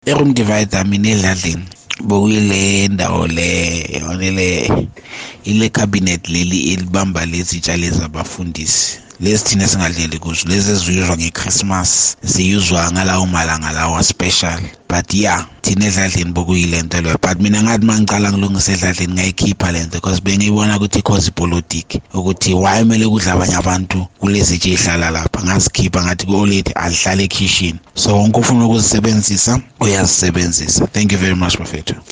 I-room divider mina edladleni bokuyile ndawo ile cabinet leli elibamba lezitsha lezabafundisi. Lezi thina singadleli kuzo, lezi eziyuzwa ngeChristmas, ziyuzwa ngalawo malanga lawa special. But yeah, thina edladleni bokuyile nto leyo. But mina ngathi mangicala ngilungisa edladleni ngayikhipha lento because bengiyibona ukuthi cause politics ukuthi why kumele kudla abanye abantu kulezi tshe ihlala lapha. Ngasikhipha ngathi ku-already alihlale ekitchen. So wonke ufuna ukuzisebenzisa uyazisebenzisa. Thank you very much, Bafethu.